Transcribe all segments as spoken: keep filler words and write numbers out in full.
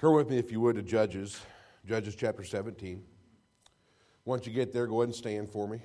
Turn with me, if you would, to Judges, Judges chapter seventeen. Once you get there, go ahead and stand for me.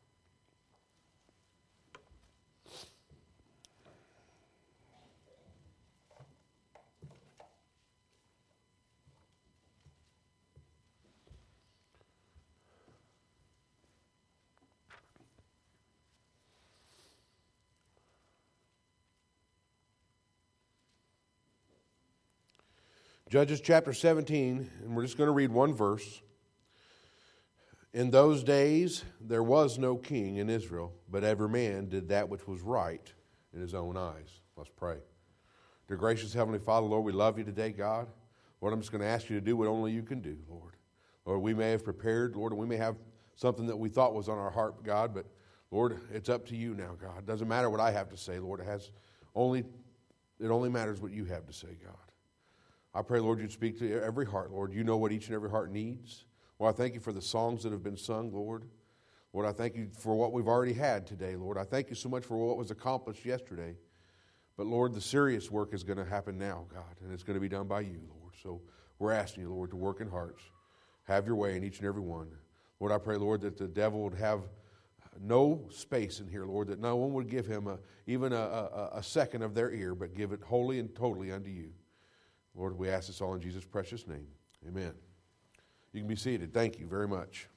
Judges chapter seventeen, and we're just going to read one verse. In those days there was no king in Israel, but every man did that which was right in his own eyes. Let's pray. Dear gracious Heavenly Father, Lord, we love you today, God. Lord, I'm just going to ask you to do what only you can do, Lord. Lord, we may have prepared, Lord, and we may have something that we thought was on our heart, God, but Lord, it's up to you now, God. It doesn't matter what I have to say, Lord. It has only, it only matters what you have to say, God. I pray, Lord, you'd speak to every heart, Lord. You know what each and every heart needs. Lord, I thank you for the songs that have been sung, Lord. Lord, I thank you for what we've already had today, Lord. I thank you so much for what was accomplished yesterday. But, Lord, the serious work is going to happen now, God, and it's going to be done by you, Lord. So we're asking you, Lord, to work in hearts. Have your way in each and every one. Lord, I pray, Lord, that the devil would have no space in here, Lord, that no one would give him a, even a, a, a second of their ear, but give it wholly and totally unto you. Lord, we ask this all in Jesus' precious name. Amen. You can be seated. Thank you very much.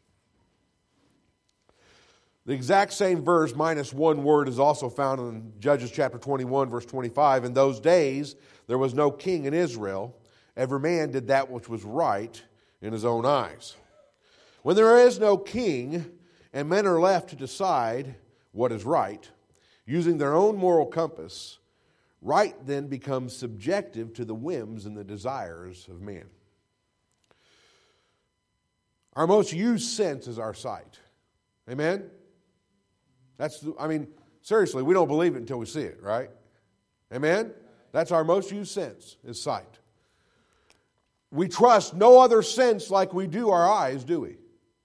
The exact same verse, minus one word, is also found in Judges chapter twenty-one, verse twenty-five. In those days there was no king in Israel. Every man did that which was right in his own eyes. When there is no king, and men are left to decide what is right, using their own moral compass, right then becomes subjective to the whims and the desires of man. Our most used sense is our sight. Amen? That's, I mean, seriously, we don't believe it until we see it, right? Amen? That's our most used sense, is sight. We trust no other sense like we do our eyes, do we?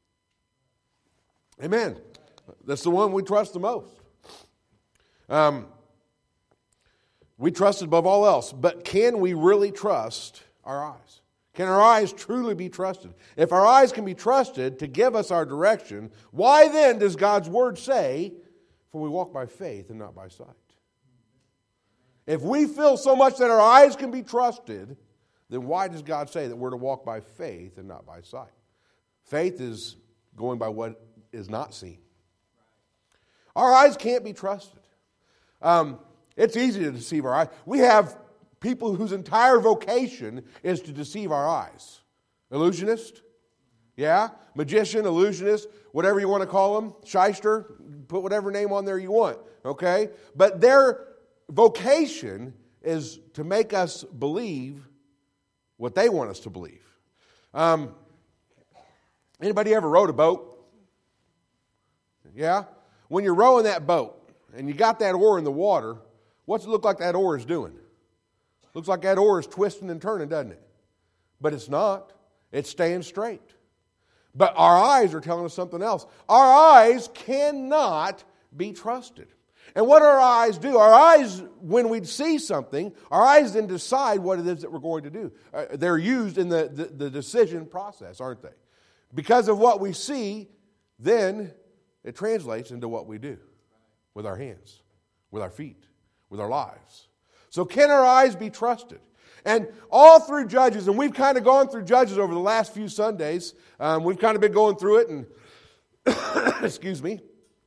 Amen. That's the one we trust the most. Um, we trust it above all else, but can we really trust our eyes? Can our eyes truly be trusted? If our eyes can be trusted to give us our direction, why then does God's Word say, for we walk by faith and not by sight? If we feel so much that our eyes can be trusted, then why does God say that we're to walk by faith and not by sight? Faith is going by what is not seen. Our eyes can't be trusted. Um, it's easy to deceive our eyes. We have people whose entire vocation is to deceive our eyes. Illusionist, yeah? Magician, illusionist, whatever you want to call them. Shyster, put whatever name on there you want, okay? But their vocation is to make us believe what they want us to believe. Um, anybody ever rowed a boat? Yeah? When you're rowing that boat and you got that oar in the water, what's it look like that oar is doing? Looks like that oar is twisting and turning, doesn't it? But it's not. It's staying straight. But our eyes are telling us something else. Our eyes cannot be trusted. And what our eyes do, our eyes, when we see something, our eyes then decide what it is that we're going to do. Uh, they're used in the, the, the decision process, aren't they? Because of what we see, then it translates into what we do with our hands, with our feet, with our lives. So can our eyes be trusted? And all through Judges, and we've kind of gone through Judges over the last few Sundays. Um, we've kind of been going through it, and excuse me.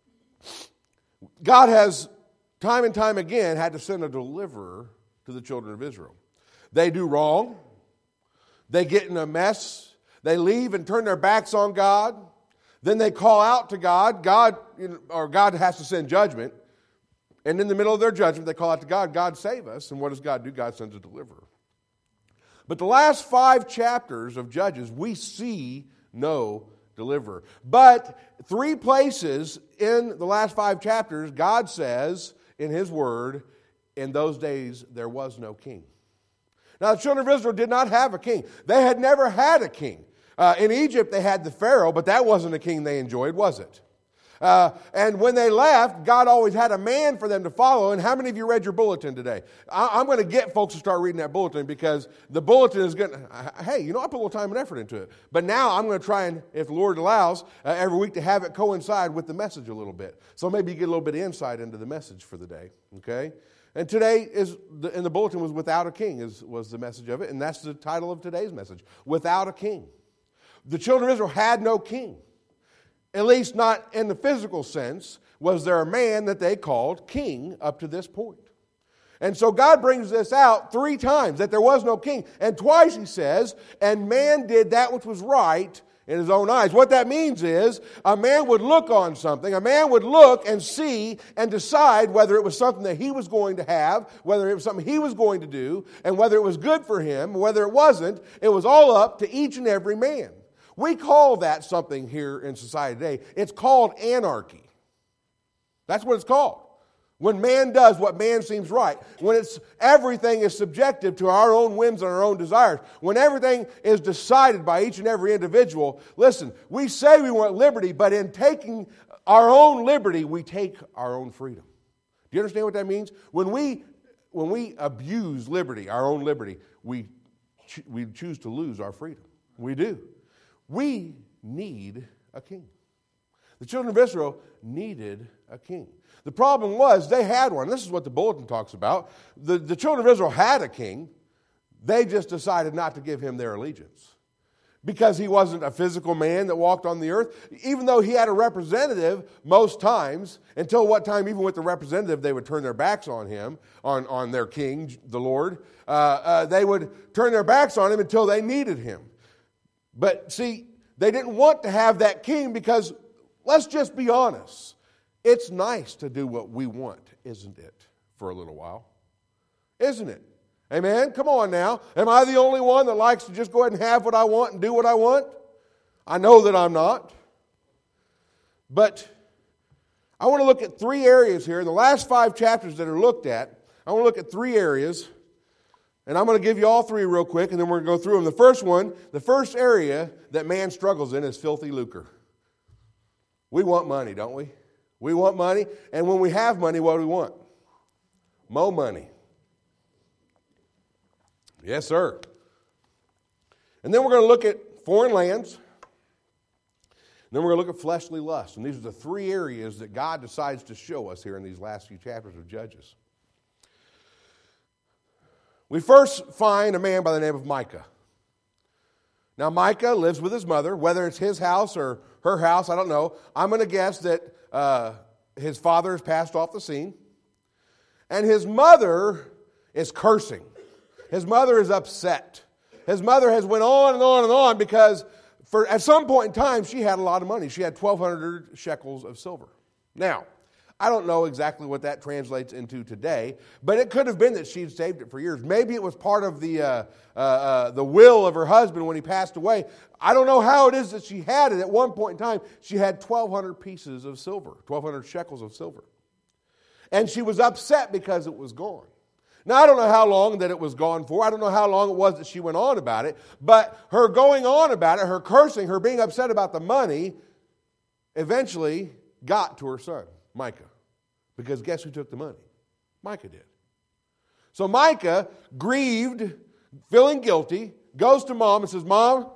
God has, time and time again, had to send a deliverer to the children of Israel. They do wrong. They get in a mess. They leave and turn their backs on God. Then they call out to God. God, or God has to send judgment. And in the middle of their judgment, they call out to God, God save us. And what does God do? God sends a deliverer. But the last five chapters of Judges, we see no deliverer. But three places in the last five chapters, God says in His Word, in those days there was no king. Now the children of Israel did not have a king. They had never had a king. Uh, in Egypt they had the Pharaoh, but that wasn't a king they enjoyed, was it? Uh, and when they left, God always had a man for them to follow. And how many of you read your bulletin today? I, I'm going to get folks to start reading that bulletin because the bulletin is going to, hey, you know, I put a little time and effort into it. But now I'm going to try and, if the Lord allows, uh, every week to have it coincide with the message a little bit. So maybe you get a little bit of insight into the message for the day, okay? And today is, the, and the bulletin was Without a King is, was the message of it. And that's the title of today's message, Without a King. The children of Israel had no king. At least not in the physical sense, was there a man that they called king up to this point. And so God brings this out three times, that there was no king. And twice he says, and man did that which was right in his own eyes. What that means is, a man would look on something, a man would look and see and decide whether it was something that he was going to have, whether it was something he was going to do, and whether it was good for him, whether it wasn't. It was all up to each and every man. We call that something here in society today. It's called anarchy. That's what it's called. When man does what man seems right. When it's everything is subjective to our own whims and our own desires. When everything is decided by each and every individual. Listen, we say we want liberty, but in taking our own liberty, we take our own freedom. Do you understand what that means? When we when we abuse liberty, our own liberty, we we choose to lose our freedom. We do. We need a king. The children of Israel needed a king. The problem was they had one. This is what the bulletin talks about. The, the children of Israel had a king. They just decided not to give him their allegiance. Because he wasn't a physical man that walked on the earth. Even though he had a representative most times, until what time, even with the representative, they would turn their backs on him, on, on their king, the Lord. Uh, uh, they would turn their backs on him until they needed him. But see, they didn't want to have that king because, let's just be honest, it's nice to do what we want, isn't it, for a little while? Isn't it? Amen? Come on now. Am I the only one that likes to just go ahead and have what I want and do what I want? I know that I'm not. But I want to look at three areas here. In the last five chapters that are looked at, I want to look at three areas. And I'm going to give you all three real quick, and then we're going to go through them. The first one, the first area that man struggles in is filthy lucre. We want money, don't we? We want money, and when we have money, what do we want? More money. Yes, sir. And then we're going to look at foreign lands. And then we're going to look at fleshly lust. And these are the three areas that God decides to show us here in these last few chapters of Judges. We first find a man by the name of Micah. Now, Micah lives with his mother. Whether it's his house or her house, I don't know. I'm going to guess that uh, his father has passed off the scene. And his mother is cursing. His mother is upset. His mother has went on and on and on because for at some point in time, she had a lot of money. She had twelve hundred shekels of silver. Now, I don't know exactly what that translates into today, but it could have been that she'd saved it for years. Maybe it was part of the uh, uh, uh, the will of her husband when he passed away. I don't know how it is that she had it. At one point in time, she had twelve hundred pieces of silver, twelve hundred shekels of silver. And she was upset because it was gone. Now, I don't know how long that it was gone for. I don't know how long it was that she went on about it. But her going on about it, her cursing, her being upset about the money, eventually got to her son, Micah. Because guess who took the money? Micah did. So Micah, grieved, feeling guilty, goes to mom and says, Mom,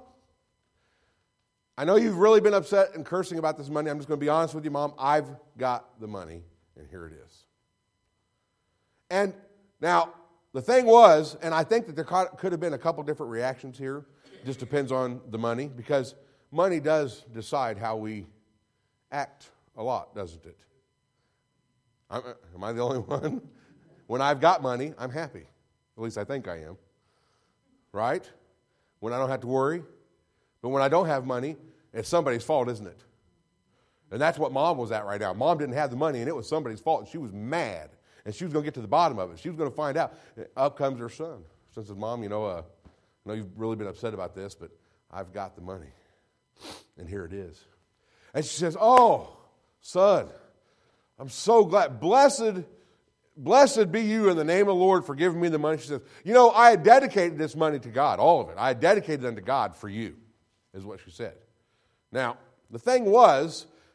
I know you've really been upset and cursing about this money. I'm just going to be honest with you, Mom. I've got the money, and here it is. And now, the thing was, and I think that there could have been a couple different reactions here. It just depends on the money, because money does decide how we act a lot, doesn't it? I'm, am I the only one? When I've got money, I'm happy. At least I think I am. Right? When I don't have to worry. But when I don't have money, it's somebody's fault, isn't it? And that's what Mom was at right now. Mom didn't have the money, and it was somebody's fault, and she was mad. And she was going to get to the bottom of it. She was going to find out. Up comes her son. She says, Mom, you know, uh, I know you've really been upset about this, but I've got the money. And here it is. And she says, oh, son, I'm so glad. Blessed, blessed be you in the name of the Lord for giving me the money. She says, you know, I had dedicated this money to God, all of it. I had dedicated it unto God for you, is what she said. Now, the thing was,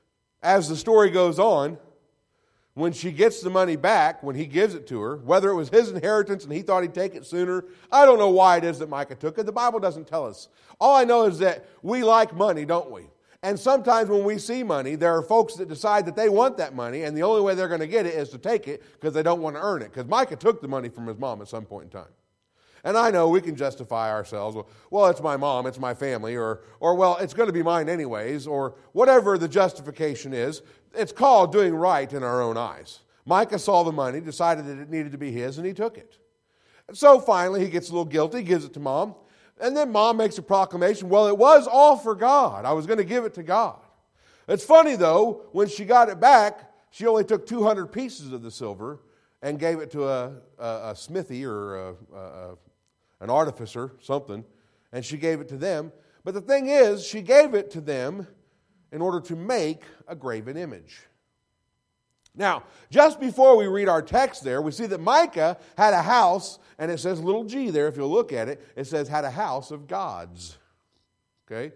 as the story goes on, when she gets the money back, when he gives it to her, whether it was his inheritance and he thought he'd take it sooner, I don't know why it is that Micah took it. The Bible doesn't tell us. All I know is that we like money, don't we? And sometimes when we see money, there are folks that decide that they want that money, and the only way they're going to get it is to take it because they don't want to earn it. Because Micah took the money from his mom at some point in time. And I know we can justify ourselves, well, well, it's my mom, it's my family, or, or well, it's going to be mine anyways, or whatever the justification is. It's called doing right in our own eyes. Micah saw the money, decided that it needed to be his, and he took it. And so finally, he gets a little guilty, gives it to mom, and then mom makes a proclamation, well, it was all for God. I was going to give it to God. It's funny, though, when she got it back, she only took two hundred pieces of the silver and gave it to a, a, a smithy or a, a, an artificer, something, and she gave it to them. But the thing is, she gave it to them in order to make a graven image. Now, just before we read our text there, we see that Micah had a house, and it says little g there, if you'll look at it, it says had a house of gods. Okay?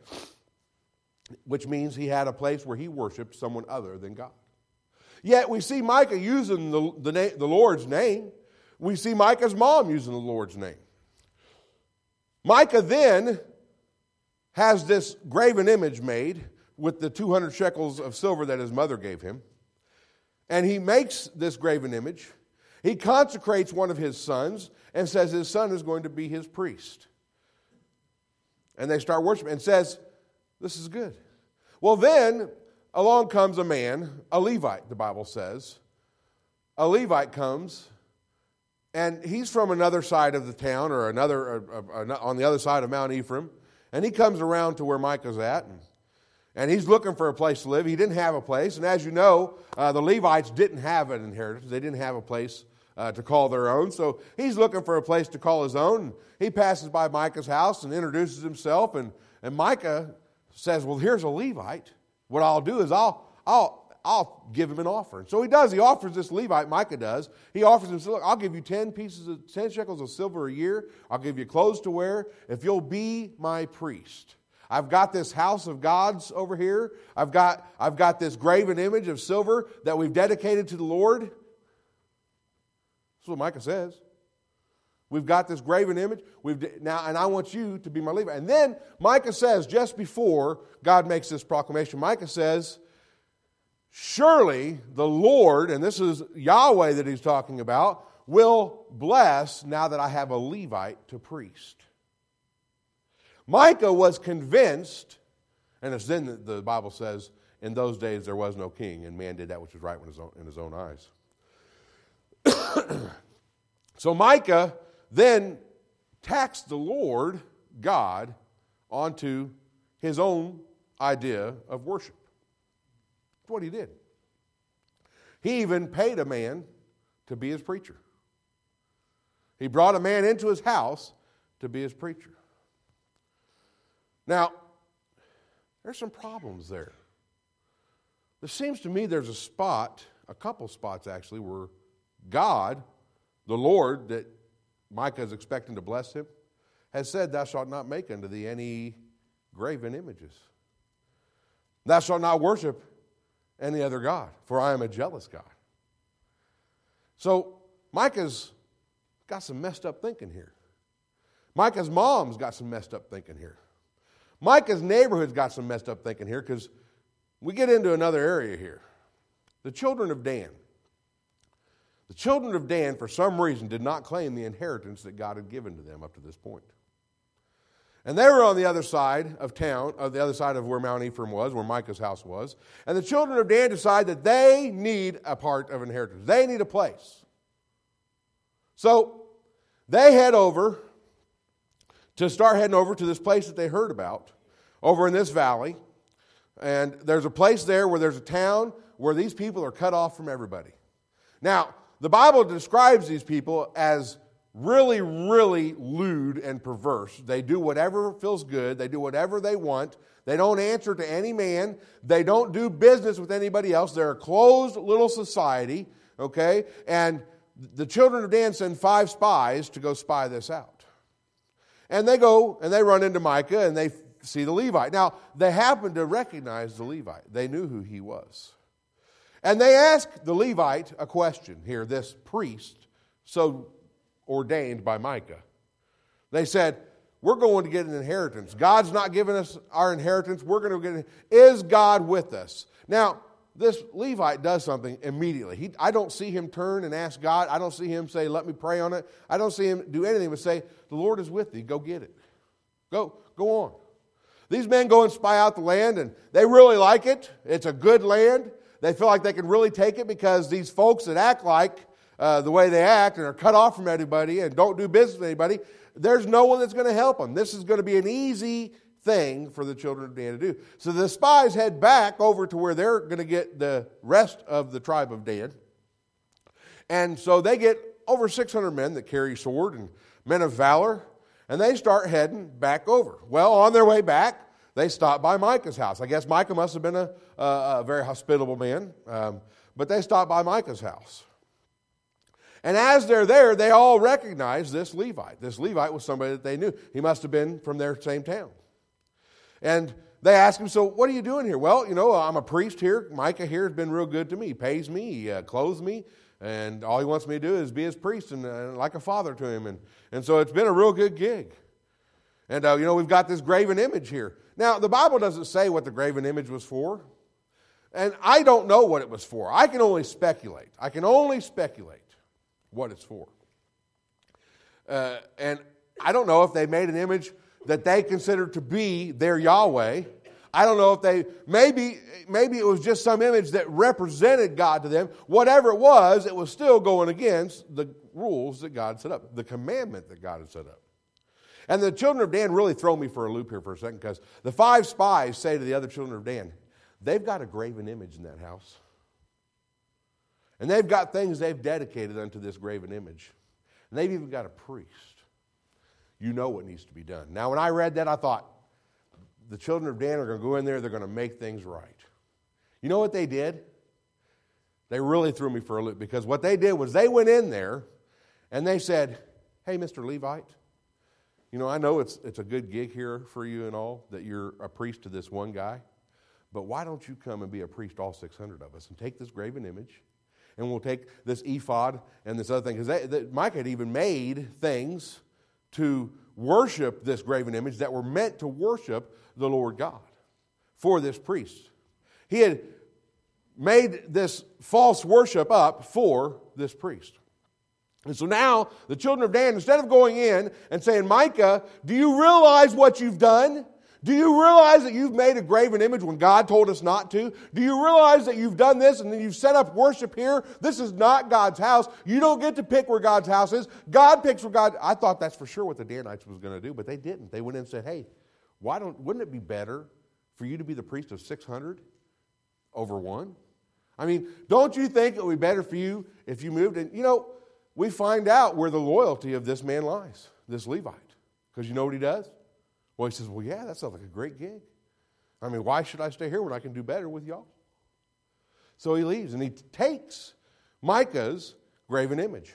Which means he had a place where he worshiped someone other than God. Yet we see Micah using the, the, na- the Lord's name. We see Micah's mom using the Lord's name. Micah then has this graven image made with the two hundred shekels of silver that his mother gave him. And he makes this graven image. He consecrates one of his sons and says his son is going to be his priest. And they start worshiping and says, this is good. Well, then along comes a man, a Levite, the Bible says. A Levite comes, and he's from another side of the town or another uh, uh, on the other side of Mount Ephraim. And he comes around to where Micah's at, and, and he's looking for a place to live. He didn't have a place, and as you know, uh, the Levites didn't have an inheritance. They didn't have a place uh, to call their own, so he's looking for a place to call his own. He passes by Micah's house and introduces himself, and, and Micah says, well, here's a Levite. What I'll do is I'll I'll I'll give him an offering. So he does. He offers this Levite, Micah does. He offers him, look, I'll give you ten pieces of ten shekels of silver a year. I'll give you clothes to wear if you'll be my priest. I've got this house of gods over here. I've got I've got this graven image of silver that we've dedicated to the Lord. That's what Micah says. We've got this graven image. We've now, and I want you to be my Levite. And then Micah says, just before God makes this proclamation, Micah says, surely the Lord, and this is Yahweh that he's talking about, will bless now that I have a Levite to priest. Micah was convinced, and it's then that the Bible says, in those days there was no king, and man did that which was right in his own, in his own eyes. So Micah then taxed the Lord God onto his own idea of worship. That's what he did. He even paid a man to be his preacher. He brought a man into his house to be his preacher. Now, there's some problems there. It seems to me there's a spot, a couple spots actually, where God, the Lord, that Micah is expecting to bless him, has said, thou shalt not make unto thee any graven images. Thou shalt not worship any other God, for I am a jealous God. So Micah's got some messed up thinking here. Micah's mom's got some messed up thinking here. Micah's neighborhood's got some messed up thinking here, because we get into another area here. The children of Dan. The children of Dan, for some reason, did not claim the inheritance that God had given to them up to this point. And they were on the other side of town, on the other side of where Mount Ephraim was, where Micah's house was. And the children of Dan decide that they need a part of inheritance. They need a place. So they head over to start heading over to this place that they heard about, over in this valley. And there's a place there where there's a town where these people are cut off from everybody. Now, the Bible describes these people as really, really lewd and perverse. They do whatever feels good. They do whatever they want. They don't answer to any man. They don't do business with anybody else. They're a closed little society, okay? And the children of Dan send five spies to go spy this out. And they go and they run into Micah and they see the Levite. Now, they happen to recognize the Levite. They knew who he was. And they ask the Levite a question here, this priest, so ordained by Micah. They said, we're going to get an inheritance. God's not giving us our inheritance. We're going to get it. Is God with us? Now, this Levite does something immediately. He, I don't see him turn and ask God. I don't see him say, let me pray on it. I don't see him do anything but say, the Lord is with thee. Go get it. Go, go on. These men go and spy out the land, and they really like it. It's a good land. They feel like they can really take it because these folks that act like uh, the way they act and are cut off from everybody and don't do business with anybody, there's no one that's going to help them. This is going to be an easy thing for the children of Dan to do. So the spies head back over to where they're going to get the rest of the tribe of Dan. And so they get over six hundred men that carry sword and men of valor, and they start heading back over. Well, on their way back, they stop by Micah's house. I guess Micah must have been a, a, a very hospitable man, um, but they stop by Micah's house. And as they're there, they all recognize this Levite. This Levite was somebody that they knew. He must have been from their same town. And they ask him, so what are you doing here? Well, you know, I'm a priest here. Micah here has been real good to me. He pays me, he uh, clothes me, and all he wants me to do is be his priest and uh, like a father to him. And, and so it's been a real good gig. And, uh, you know, we've got this graven image here. Now, the Bible doesn't say what the graven image was for. And I don't know what it was for. I can only speculate. I can only speculate what it's for. Uh, and I don't know if they made an image that they considered to be their Yahweh. I don't know if they, maybe, maybe it was just some image that represented God to them. Whatever it was, it was still going against the rules that God set up, the commandment that God had set up. And the children of Dan really throw me for a loop here for a second, because the five spies say to the other children of Dan, they've got a graven image in that house. And they've got things they've dedicated unto this graven image. And they've even got a priest. You know what needs to be done. Now, when I read that, I thought, the children of Dan are going to go in there, they're going to make things right. You know what they did? They really threw me for a loop, because what they did was they went in there and they said, hey, Mister Levite, you know, I know it's it's a good gig here for you and all, that you're a priest to this one guy, but why don't you come and be a priest, all six hundred of us, and take this graven image, and we'll take this ephod and this other thing, because Micah had even made things to worship this graven image that were meant to worship the Lord God for this priest. He had made this false worship up for this priest. And so now the children of Dan, instead of going in and saying, Micah, do you realize what you've done? Do you realize that you've made a graven image when God told us not to? Do you realize that you've done this and then you've set up worship here? This is not God's house. You don't get to pick where God's house is. God picks where God... I thought that's for sure what the Danites was going to do, but they didn't. They went in and said, hey, why don't? wouldn't it be better for you to be the priest of six hundred over one? I mean, don't you think it would be better for you if you moved? And, you know, we find out where the loyalty of this man lies, this Levite. Because you know what he does? Well, he says, well, yeah, that sounds like a great gig. I mean, why should I stay here when I can do better with y'all? So he leaves, and he takes Micah's graven image.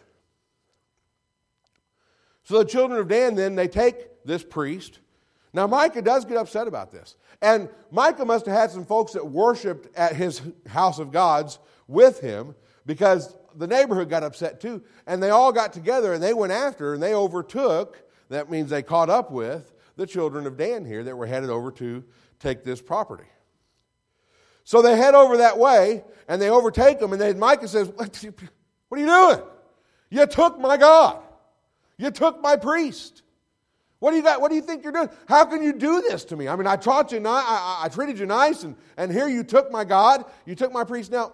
So the children of Dan, then, they take this priest. Now, Micah does get upset about this. And Micah must have had some folks that worshiped at his house of gods with him, because the neighborhood got upset too. And they all got together, and they went after, and they overtook, that means they caught up with, the children of Dan here that were headed over to take this property. So they head over that way, and they overtake them, and then Micah says, what are you doing? You took my God. You took my priest. What do you got? What do you think you're doing? How can you do this to me? I mean, I taught you, ni- I, I treated you nice, and, and here you took my God, you took my priest. Now,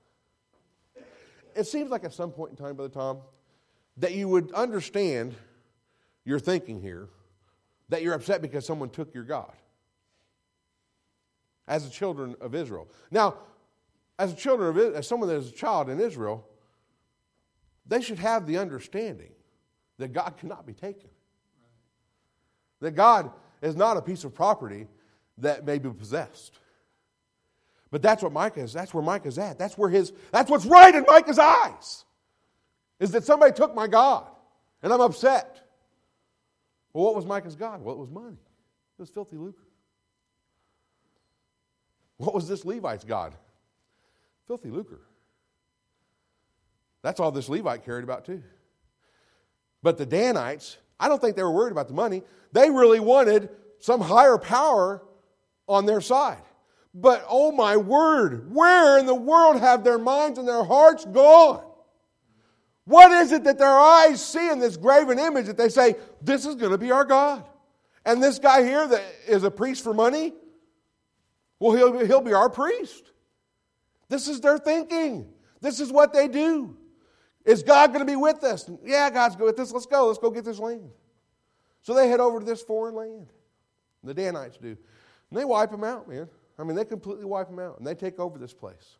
it seems like at some point in time, Brother Tom, that you would understand your thinking here, that you're upset because someone took your God as the children of Israel. Now, as a children of as someone that is a child in Israel, they should have the understanding that God cannot be taken. That God is not a piece of property that may be possessed. But that's what Micah is. That's where Micah's at. That's where his that's what's right in Micah's eyes. Is that somebody took my God, and I'm upset. Well, what was Micah's God? Well, it was money. It was filthy lucre. What was this Levite's God? Filthy lucre. That's all this Levite cared about too. But the Danites, I don't think they were worried about the money. They really wanted some higher power on their side. But oh my word, where in the world have their minds and their hearts gone? What is it that their eyes see in this graven image that they say, this is going to be our God? And this guy here that is a priest for money, well, he'll, he'll be our priest. This is their thinking. This is what they do. Is God going to be with us? Yeah, God's good with us. Let's go. Let's go get this land. So they head over to this foreign land. The Danites do. And they wipe them out, man. I mean, they completely wipe them out. And they take over this place.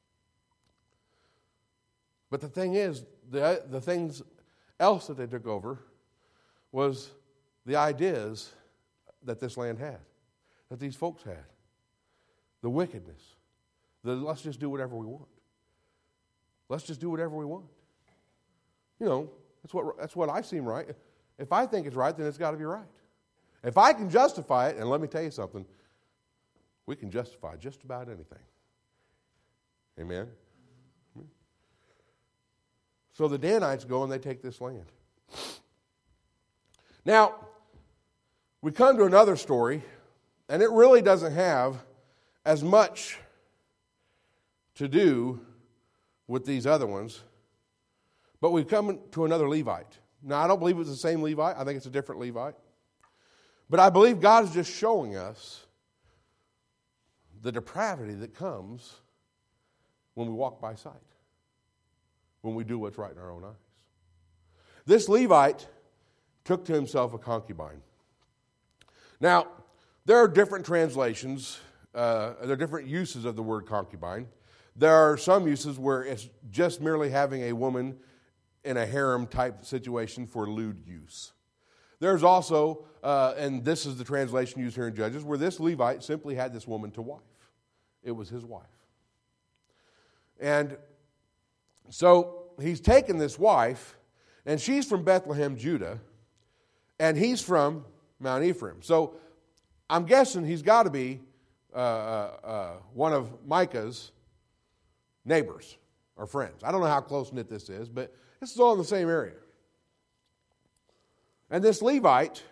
But the thing is, the, the things else that they took over was the ideas that this land had, that these folks had. The wickedness. The let's just do whatever we want. Let's just do whatever we want. You know, that's what that's what I seem right. If I think it's right, then it's got to be right. If I can justify it, and let me tell you something, we can justify just about anything. Amen? So the Danites go and they take this land. Now, we come to another story, and it really doesn't have as much to do with these other ones, but we come to another Levite. Now, I don't believe it's the same Levite. I think it's a different Levite. But I believe God is just showing us the depravity that comes when we walk by sight, when we do what's right in our own eyes. This Levite took to himself a concubine. Now, there are different translations. Uh, there are different uses of the word concubine. There are some uses where it's just merely having a woman in a harem type situation for lewd use. There's also, uh, and this is the translation used here in Judges, where this Levite simply had this woman to wife. It was his wife. And so he's taken this wife, and she's from Bethlehem, Judah, and he's from Mount Ephraim. So I'm guessing he's got to be uh, uh, uh, one of Micah's neighbors or friends. I don't know how close-knit this is, but this is all in the same area. And this Levite,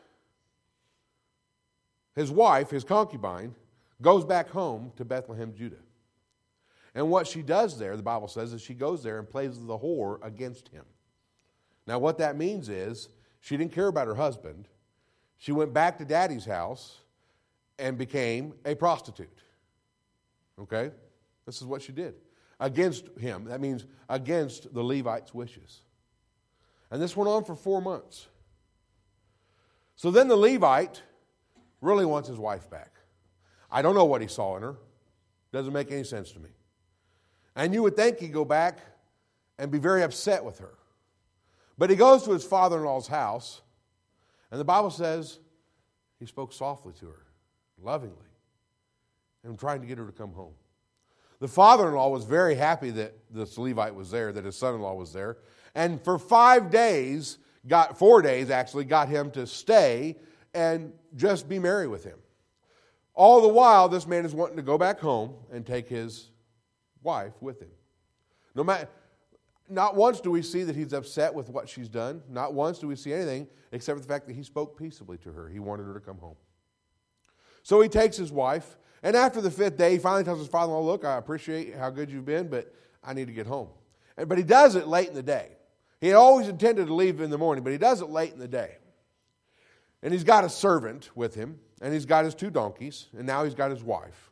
his wife, his concubine, goes back home to Bethlehem, Judah. And what she does there, the Bible says, is she goes there and plays the whore against him. Now what that means is she didn't care about her husband. She went back to daddy's house and became a prostitute. Okay? This is what she did. Against him. That means against the Levite's wishes. And this went on for four months. So then the Levite really wants his wife back. I don't know what he saw in her. Doesn't make any sense to me. And you would think he'd go back and be very upset with her. But he goes to his father-in-law's house, and the Bible says he spoke softly to her, lovingly, and trying to get her to come home. The father-in-law was very happy that this Levite was there, that his son-in-law was there. And for five days, got four days actually, got him to stay and just be merry with him. All the while, this man is wanting to go back home and take his wife with him. No matter, not once do we see that he's upset with what she's done. Not once do we see anything except for the fact that he spoke peaceably to her. He wanted her to come home. So he takes his wife, and after the fifth day, he finally tells his father-in-law, look, I appreciate how good you've been, but I need to get home. But he does it late in the day. He had always intended to leave in the morning, but he does it late in the day. And he's got a servant with him, and he's got his two donkeys, and now he's got his wife.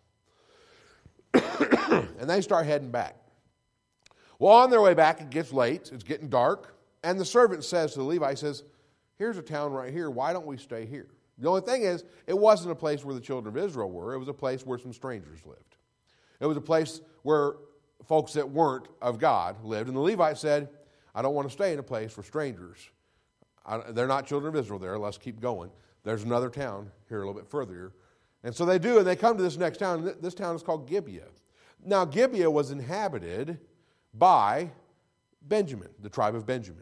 And they start heading back. Well, on their way back, it gets late, it's getting dark, and the servant says to the Levite, he says, here's a town right here, why don't we stay here? The only thing is, it wasn't a place where the children of Israel were, it was a place where some strangers lived. It was a place where folks that weren't of God lived, and the Levite said, I don't want to stay in a place for strangers. I, they're not children of Israel there. Let's keep going. There's another town here a little bit further. And so they do, and they come to this next town. This town is called Gibeah. Now, Gibeah was inhabited by Benjamin, the tribe of Benjamin.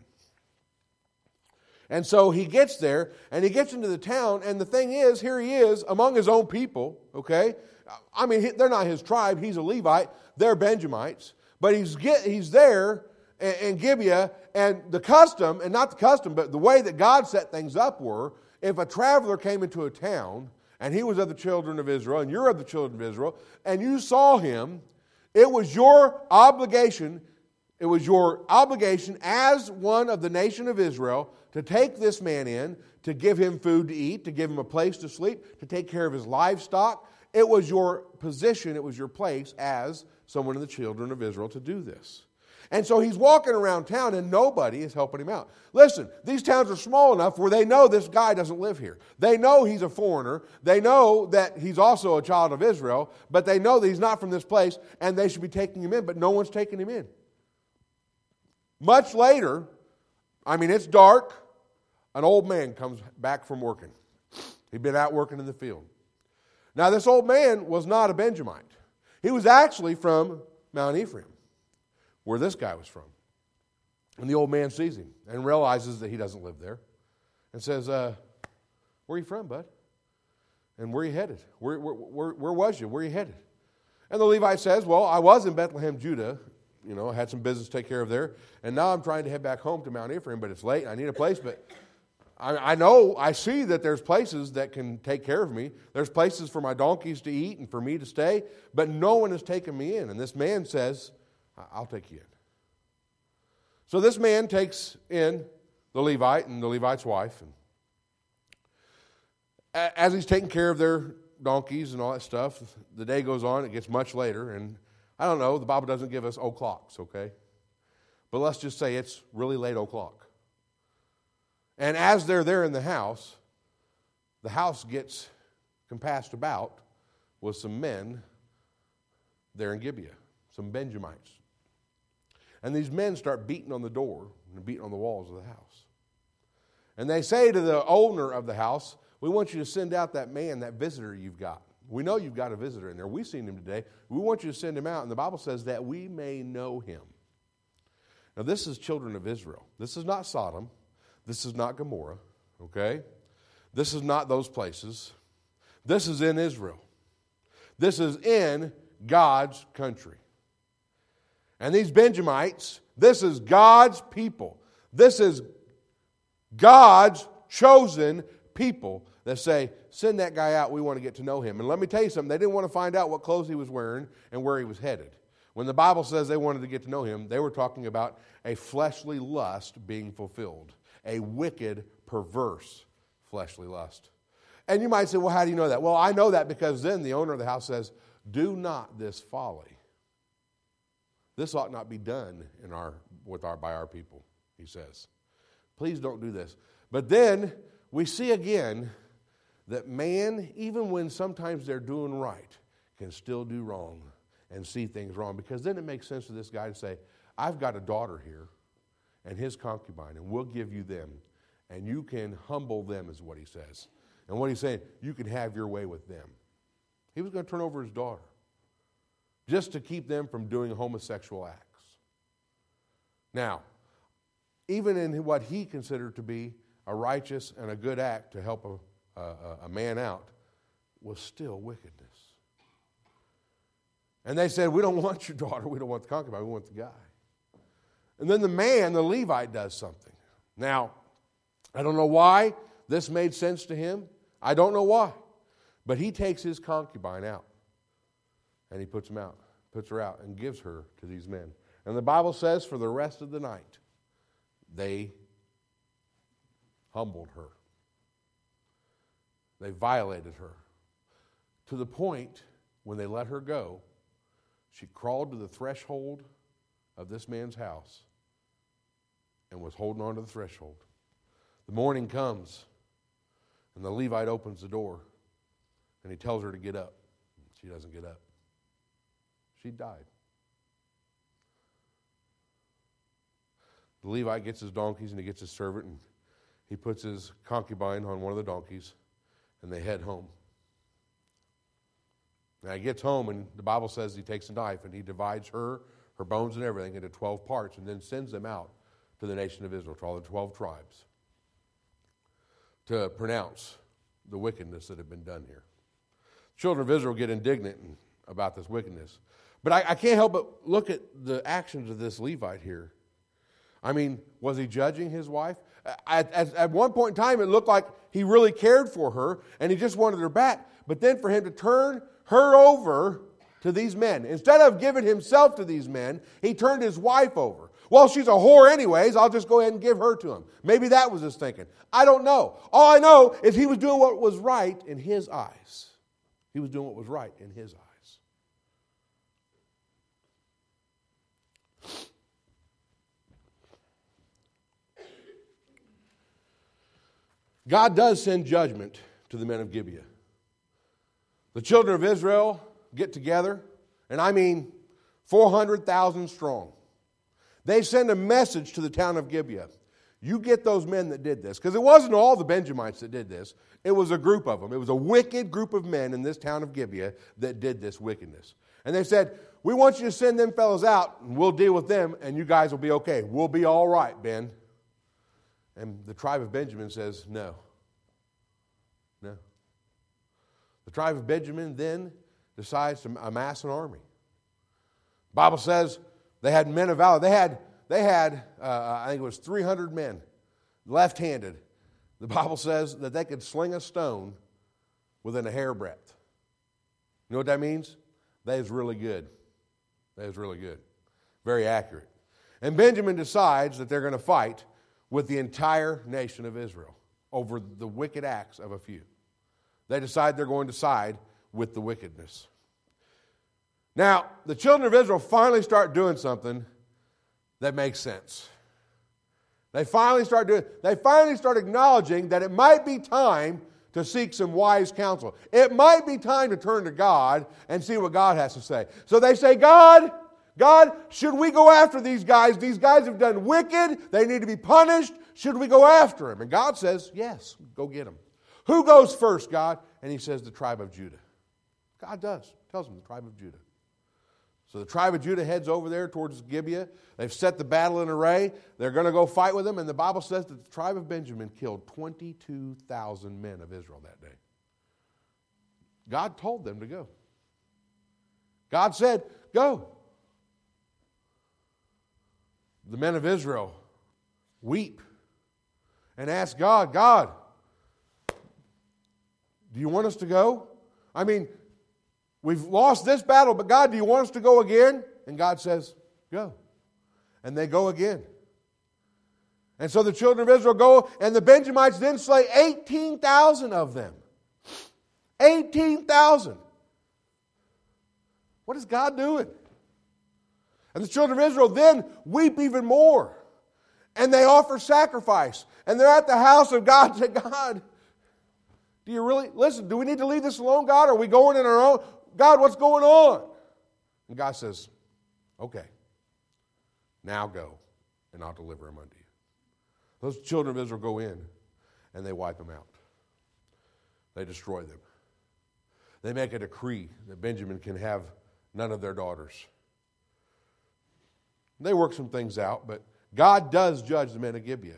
And so he gets there, and he gets into the town, and the thing is, here he is among his own people, okay? I mean, they're not his tribe. He's a Levite. They're Benjamites. But he's get, he's there in, in Gibeah, and the custom, and not the custom, but the way that God set things up were, if a traveler came into a town, and he was of the children of Israel, and you're of the children of Israel, and you saw him, it was your obligation, it was your obligation as one of the nation of Israel to take this man in, to give him food to eat, to give him a place to sleep, to take care of his livestock. It was your position, it was your place as someone of the children of Israel to do this. And so he's walking around town and nobody is helping him out. Listen, these towns are small enough where they know this guy doesn't live here. They know he's a foreigner. They know that he's also a child of Israel, but they know that he's not from this place and they should be taking him in, but no one's taking him in. Much later, I mean, it's dark, an old man comes back from working. He'd been out working in the field. Now, this old man was not a Benjamite. He was actually from Mount Ephraim, where this guy was from. And the old man sees him and realizes that he doesn't live there and says, uh, where are you from, bud? And where are you headed? Where, where, where, where was you? Where are you headed? And the Levite says, well, I was in Bethlehem, Judah. You know, I had some business to take care of there. And now I'm trying to head back home to Mount Ephraim, but it's late. I need a place, but I, I know, I see that there's places that can take care of me. There's places for my donkeys to eat and for me to stay, but no one has taken me in. And this man says, I'll take you in. So this man takes in the Levite and the Levite's wife. And as he's taking care of their donkeys and all that stuff, the day goes on, it gets much later, and I don't know, the Bible doesn't give us o'clocks, okay? But let's just say it's really late o'clock. And as they're there in the house, the house gets compassed about with some men there in Gibeah, some Benjamites. And these men start beating on the door and beating on the walls of the house. And they say to the owner of the house, we want you to send out that man, that visitor you've got. We know you've got a visitor in there. We've seen him today. We want you to send him out. And the Bible says that we may know him. Now, this is children of Israel. This is not Sodom. This is not Gomorrah, okay? This is not those places. This is in Israel. This is in God's country. And these Benjamites, this is God's people. This is God's chosen people that say, send that guy out, we want to get to know him. And let me tell you something, they didn't want to find out what clothes he was wearing and where he was headed. When the Bible says they wanted to get to know him, they were talking about a fleshly lust being fulfilled. A wicked, perverse, fleshly lust. And you might say, well, how do you know that? Well, I know that because then the owner of the house says, do not this folly. This ought not be done in our with our by our people, he says. Please don't do this. But then we see again that man, even when sometimes they're doing right, can still do wrong and see things wrong. Because then it makes sense to this guy to say, I've got a daughter here and his concubine, and we'll give you them. And you can humble them, is what he says. And what he's saying, you can have your way with them. He was going to turn over his daughter just to keep them from doing homosexual acts. Now, even in what he considered to be a righteous and a good act to help a, a, a man out, was still wickedness. And they said, we don't want your daughter, we don't want the concubine, we want the guy. And then the man, the Levite, does something. Now, I don't know why this made sense to him. I don't know why. But he takes his concubine out. And he puts him out, puts her out, and gives her to these men. And the Bible says for the rest of the night, they humbled her. They violated her. To the point, when they let her go, she crawled to the threshold of this man's house and was holding on to the threshold. The morning comes, and the Levite opens the door, and he tells her to get up. She doesn't get up. She died. The Levite gets his donkeys, and he gets his servant, and he puts his concubine on one of the donkeys, and they head home. Now he gets home, and the Bible says he takes a knife, and he divides her, her bones and everything, into twelve parts, and then sends them out to the nation of Israel, to all the twelve tribes, to pronounce the wickedness that had been done here. Children of Israel get indignant about this wickedness. But I, I can't help but look at the actions of this Levite here. I mean, was he judging his wife? At, at, at one point in time, it looked like he really cared for her, and he just wanted her back. But then for him to turn her over to these men, instead of giving himself to these men, he turned his wife over. Well, she's a whore anyways, I'll just go ahead and give her to him. Maybe that was his thinking. I don't know. All I know is he was doing what was right in his eyes. He was doing what was right in his eyes. God does send judgment to the men of Gibeah. The children of Israel get together, and I mean four hundred thousand strong. They send a message to the town of Gibeah. You get those men that did this. Because it wasn't all the Benjamites that did this. It was a group of them. It was a wicked group of men in this town of Gibeah that did this wickedness. And they said, we want you to send them fellows out, and we'll deal with them, and you guys will be okay. We'll be all right, Ben. And the tribe of Benjamin says, no. No. The tribe of Benjamin then decides to amass an army. The Bible says they had men of valor. They had, they had uh, I think it was three hundred men, left-handed. The Bible says that they could sling a stone within a hairbreadth. You know what that means? That is really good. That is really good. Very accurate. And Benjamin decides that they're going to fight with the entire nation of Israel over the wicked acts of a few. They decide they're going to side with the wickedness. Now, the children of Israel finally start doing something that makes sense. They finally start doing, they finally start acknowledging that it might be time to seek some wise counsel. It might be time to turn to God and see what God has to say. So they say, God, God, should we go after these guys? These guys have done wicked. They need to be punished. Should we go after them? And God says, yes, go get them. Who goes first, God? And he says the tribe of Judah. God does. Tells them the tribe of Judah. So the tribe of Judah heads over there towards Gibeah. They've set the battle in array. They're going to go fight with them. And the Bible says that the tribe of Benjamin killed twenty-two thousand men of Israel that day. God told them to go. God said, go. The men of Israel weep and ask God, God, do you want us to go? I mean, we've lost this battle, but God, do you want us to go again? And God says, go. And they go again. And so the children of Israel go, and the Benjamites then slay eighteen thousand of them. eighteen thousand. What is God doing? And the children of Israel then weep even more. And they offer sacrifice. And they're at the house of God and say, God, do you really, listen, do we need to leave this alone, God? Are we going in our own? God, what's going on? And God says, okay, now go, and I'll deliver him unto you. Those children of Israel go in, and they wipe them out. They destroy them. They make a decree that Benjamin can have none of their daughters. They work some things out, but God does judge the men of Gibeah.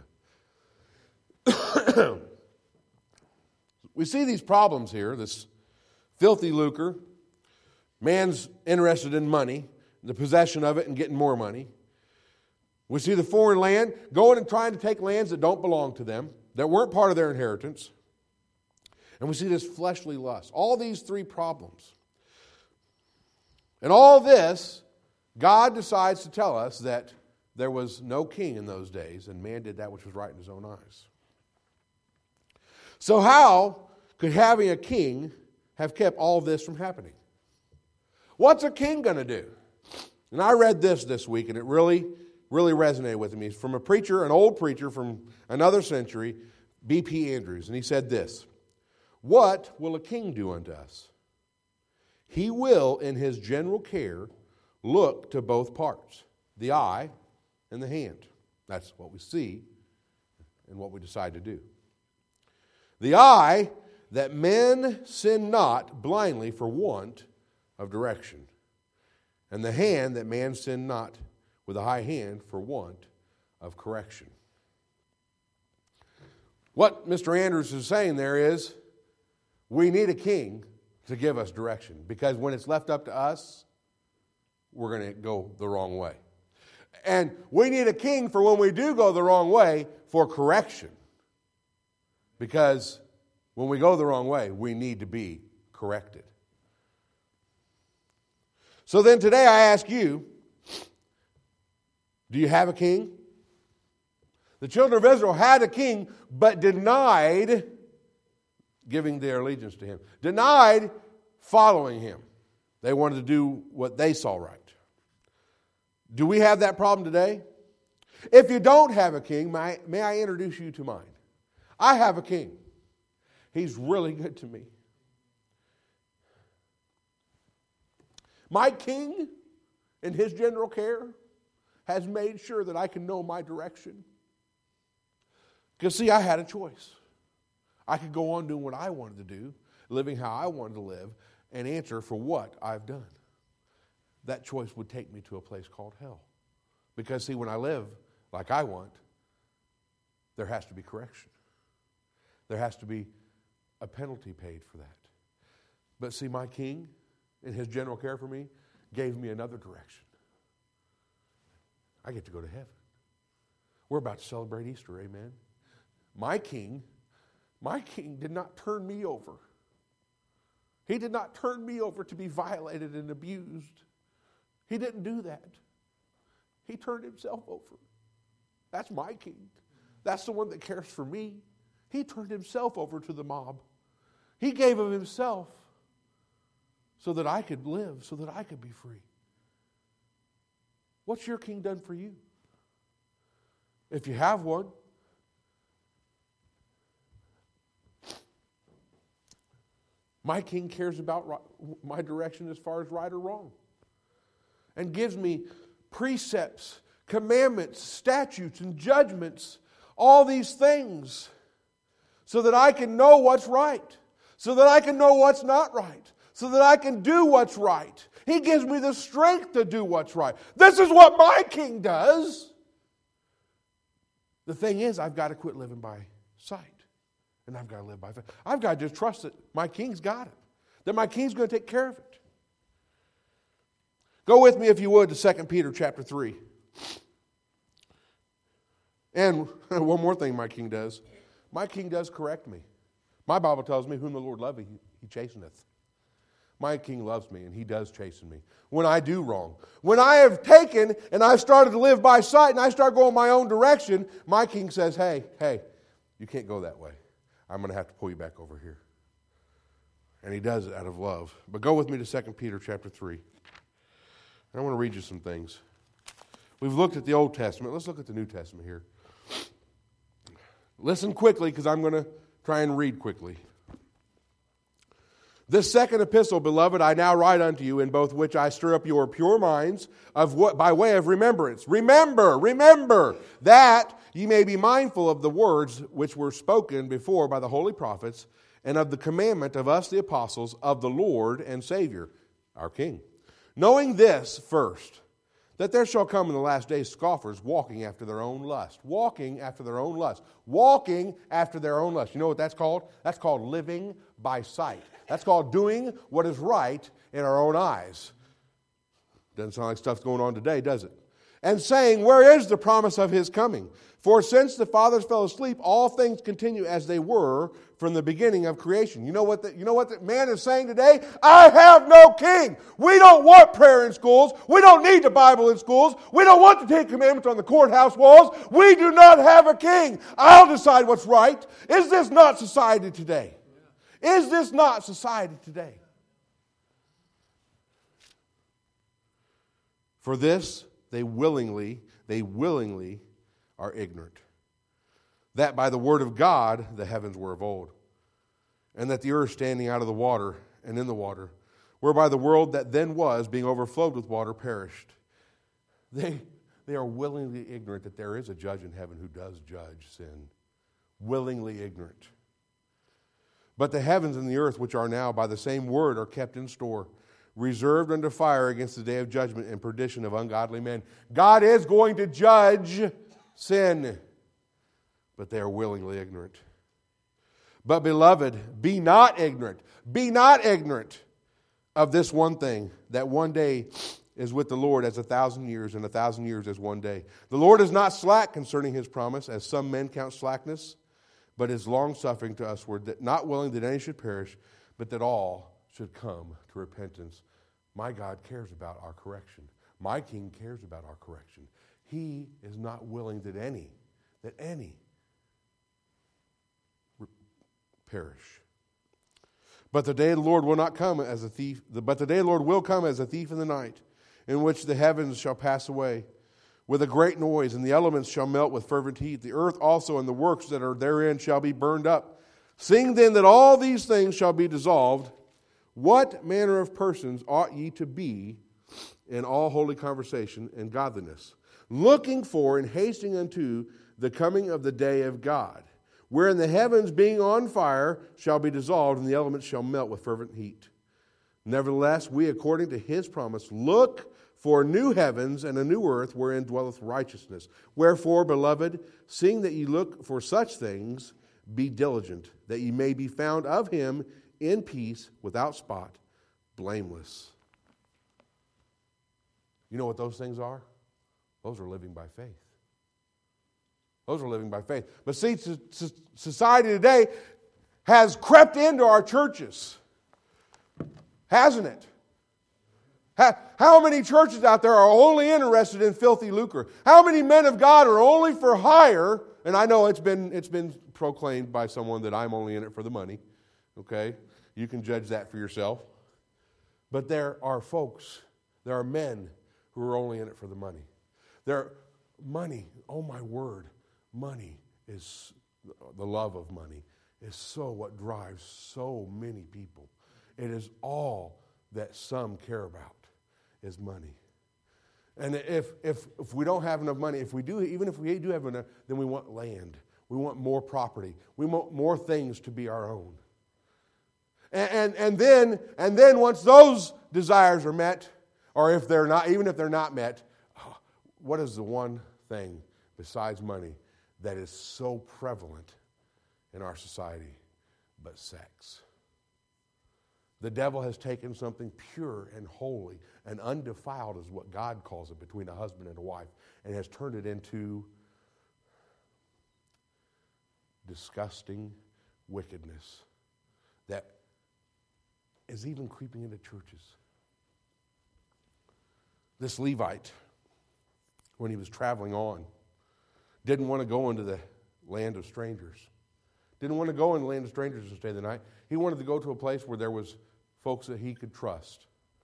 We see these problems here, this filthy lucre, man's interested in money, the possession of it and getting more money. We see the foreign land going and trying to take lands that don't belong to them, that weren't part of their inheritance. And we see this fleshly lust. All these three problems. And all this, God decides to tell us that there was no king in those days, and man did that which was right in his own eyes. So how could having a king have kept all this from happening? What's a king going to do? And I read this this week, and it really, really resonated with me. It's from a preacher, an old preacher from another century, B P Andrews, and he said this: what will a king do unto us? He will, in his general care, look to both parts, the eye and the hand. That's what we see and what we decide to do. The eye, that men sin not blindly for want of direction. And the hand, that man sin not with a high hand for want of correction. What Mister Andrews is saying there is, we need a king to give us direction. Because when it's left up to us, we're going to go the wrong way. And we need a king for when we do go the wrong way for correction. Because when we go the wrong way, we need to be corrected. So then today I ask you, do you have a king? The children of Israel had a king, but denied giving their allegiance to him. Denied following him. They wanted to do what they saw right. Do we have that problem today? If you don't have a king, may, may I introduce you to mine? I have a king. He's really good to me. My king, in his general care, has made sure that I can know my direction. Because, see, I had a choice. I could go on doing what I wanted to do, living how I wanted to live, and answer for what I've done. That choice would take me to a place called hell. Because, see, when I live like I want, there has to be correction. There has to be a penalty paid for that. But, see, my king, in his general care for me, gave me another direction. I get to go to heaven. We're about to celebrate Easter, amen? My king, my king did not turn me over. He did not turn me over to be violated and abused. He didn't do that. He turned himself over. That's my king. That's the one that cares for me. He turned himself over to the mob. He gave of himself so that I could live, so that I could be free. What's your king done for you? If you have one, my king cares about my direction as far as right or wrong, and gives me precepts, commandments, statutes, and judgments, all these things, so that I can know what's right, so that I can know what's not right, so that I can do what's right. He gives me the strength to do what's right. This is what my king does. The thing is, I've got to quit living by sight. And I've got to live by faith. I've got to just trust that my king's got it. That my king's going to take care of it. Go with me, if you would, to Second Peter chapter three. And one more thing my king does. My king does correct me. My Bible tells me, whom the Lord loveth, he, he chasteneth. My king loves me, and he does chasten me when I do wrong. When I have taken and I've started to live by sight and I start going my own direction, my king says, hey, hey, you can't go that way. I'm going to have to pull you back over here. And he does it out of love. But go with me to Second Peter chapter three. And I want to read you some things. We've looked at the Old Testament. Let's look at the New Testament here. Listen quickly, because I'm going to try and read quickly. This second epistle, beloved, I now write unto you, in both which I stir up your pure minds of what, by way of remembrance. Remember, remember, that ye may be mindful of the words which were spoken before by the holy prophets, and of the commandment of us the apostles of the Lord and Savior, our King. Knowing this first, that there shall come in the last days scoffers walking after their own lust. Walking after their own lust. Walking after their own lust. You know what that's called? That's called living by sight. That's called doing what is right in our own eyes. Doesn't sound like stuff's going on today, does it? And saying, where is the promise of his coming? For since the fathers fell asleep, all things continue as they were from the beginning of creation. You know what the, you know what the man is saying today? I have no king. We don't want prayer in schools. We don't need the Bible in schools. We don't want the Ten Commandments on the courthouse walls. We do not have a king. I'll decide what's right. Is this not society today? Is this not society today? For this, they willingly, they willingly are ignorant. That by the word of God the heavens were of old, and that the earth standing out of the water and in the water, whereby the world that then was, being overflowed with water, perished. They, they are willingly ignorant that there is a judge in heaven who does judge sin. Willingly ignorant. But the heavens and the earth, which are now by the same word, are kept in store, reserved unto fire against the day of judgment and perdition of ungodly men. God is going to judge sin, but they are willingly ignorant. But beloved, be not ignorant. Be not ignorant of this one thing, that one day is with the Lord as a thousand years, and a thousand years as one day. The Lord is not slack concerning his promise, as some men count slackness, but is longsuffering to usward, that not willing that any should perish, but that all should come to repentance. My God cares about our correction. My King cares about our correction. He is not willing that any, that any perish. But the day of the Lord will not come as a thief, but the day of the Lord will come as a thief in the night, in which the heavens shall pass away with a great noise, and the elements shall melt with fervent heat. The earth also and the works that are therein shall be burned up. Seeing then that all these things shall be dissolved, what manner of persons ought ye to be in all holy conversation and godliness, looking for and hasting unto the coming of the day of God, wherein the heavens being on fire shall be dissolved, and the elements shall melt with fervent heat. Nevertheless, we, according to his promise, look for new heavens and a new earth wherein dwelleth righteousness. Wherefore, beloved, seeing that ye look for such things, be diligent, that ye may be found of him in peace, without spot, blameless. You know what those things are? Those are living by faith. Those are living by faith. But see, society today has crept into our churches, hasn't it? How many churches out there are only interested in filthy lucre? How many men of God are only for hire? And I know it's been it's been proclaimed by someone that I'm only in it for the money. Okay? You can judge that for yourself. But there are folks, there are men who are only in it for the money. There, money, oh my word, money is, the love of money is so what drives so many people. It is all that some care about is money. And if if if we don't have enough money, if we do, even if we do have enough, then we want land. We want more property. We want more things to be our own. And and, and then and then once those desires are met, or if they're not, even if they're not met, what is the one thing besides money that is so prevalent in our society but sex? The devil has taken something pure and holy and undefiled, is what God calls it, between a husband and a wife, and has turned it into disgusting wickedness that is even creeping into churches. This Levite, when he was traveling on, didn't want to go into the land of strangers. Didn't want to go in the land of strangers and stay the night. He wanted to go to a place where there was folks that he could trust.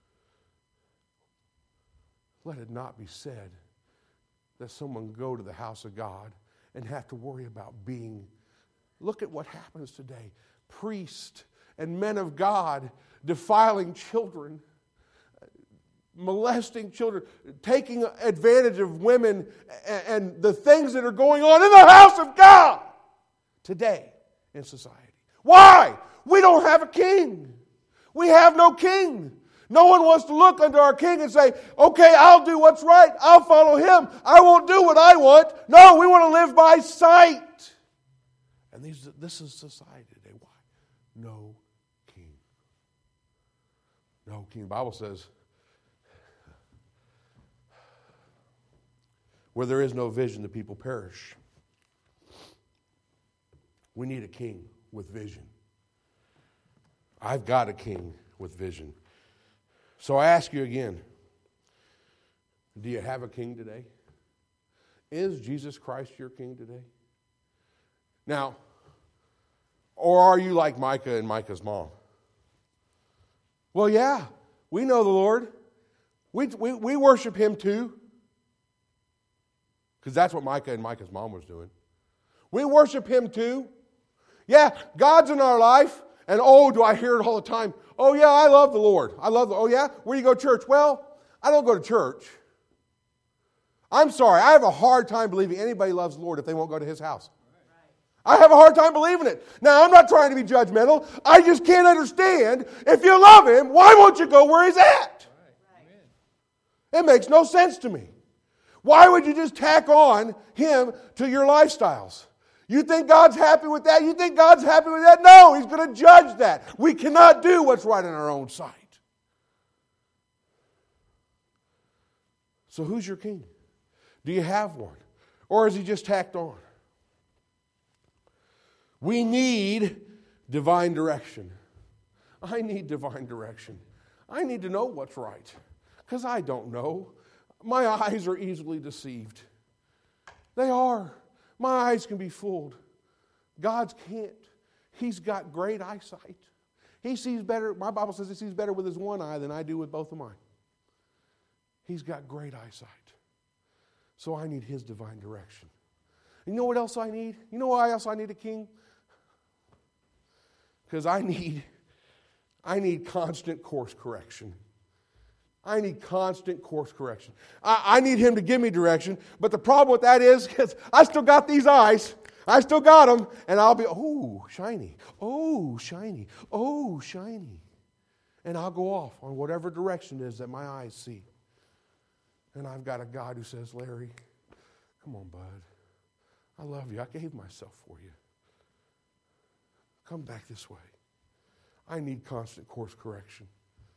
Let it not be said that someone go to the house of God and have to worry about being. Look at what happens today. Priests and men of God defiling children, molesting children, taking advantage of women, and the things that are going on in the house of God today in society. Why? We don't have a king. We have no king. No one wants to look unto our king and say, okay, I'll do what's right. I'll follow him. I won't do what I want. No, we want to live by sight. And these, this is society today. Why? No king. No king. The Bible says, where there is no vision, the people perish. We need a king with vision. I've got a king with vision. So I ask you again, do you have a king today? Is Jesus Christ your king today? Now, or are you like Micah and Micah's mom? Well, yeah, we know the Lord. We, we, we worship him too. Because that's what Micah and Micah's mom was doing. We worship him too. Yeah, God's in our life. And oh, do I hear it all the time. Oh yeah, I love the Lord. I love the, oh yeah? Where do you go to church? Well, I don't go to church. I'm sorry, I have a hard time believing anybody loves the Lord if they won't go to his house. I have a hard time believing it. Now, I'm not trying to be judgmental. I just can't understand. If you love him, why won't you go where he's at? It makes no sense to me. Why would you just tack on him to your lifestyles? You think God's happy with that? You think God's happy with that? No, he's going to judge that. We cannot do what's right in our own sight. So who's your king? Do you have one? Or is he just tacked on? We need divine direction. I need divine direction. I need to know what's right, because I don't know. My eyes are easily deceived. They are. My eyes can be fooled. God's can't. He's got great eyesight. He sees better. My Bible says he sees better with his one eye than I do with both of mine. He's got great eyesight. So I need his divine direction. You know what else I need? You know why else I need a king? Because I need, I need constant course correction. I need constant course correction. I, I need him to give me direction, but the problem with that is because I still got these eyes. I still got them, and I'll be, oh, shiny, oh, shiny, oh, shiny. And I'll go off on whatever direction it is that my eyes see. And I've got a God who says, Larry, come on, bud. I love you. I gave myself for you. Come back this way. I need constant course correction.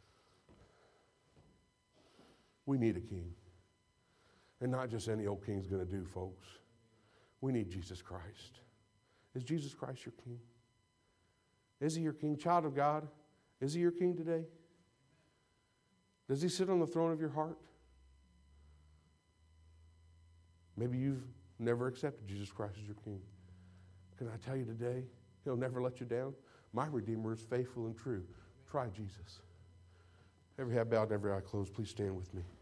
We need a king. And not just any old king's going to do, folks. We need Jesus Christ. Is Jesus Christ your king? Is he your king? Child of God, is he your king today? Does he sit on the throne of your heart? Maybe you've never accepted Jesus Christ as your king. Can I tell you today, he'll never let you down? My Redeemer is faithful and true. Try Jesus. Every head bowed and every eye closed. Please stand with me.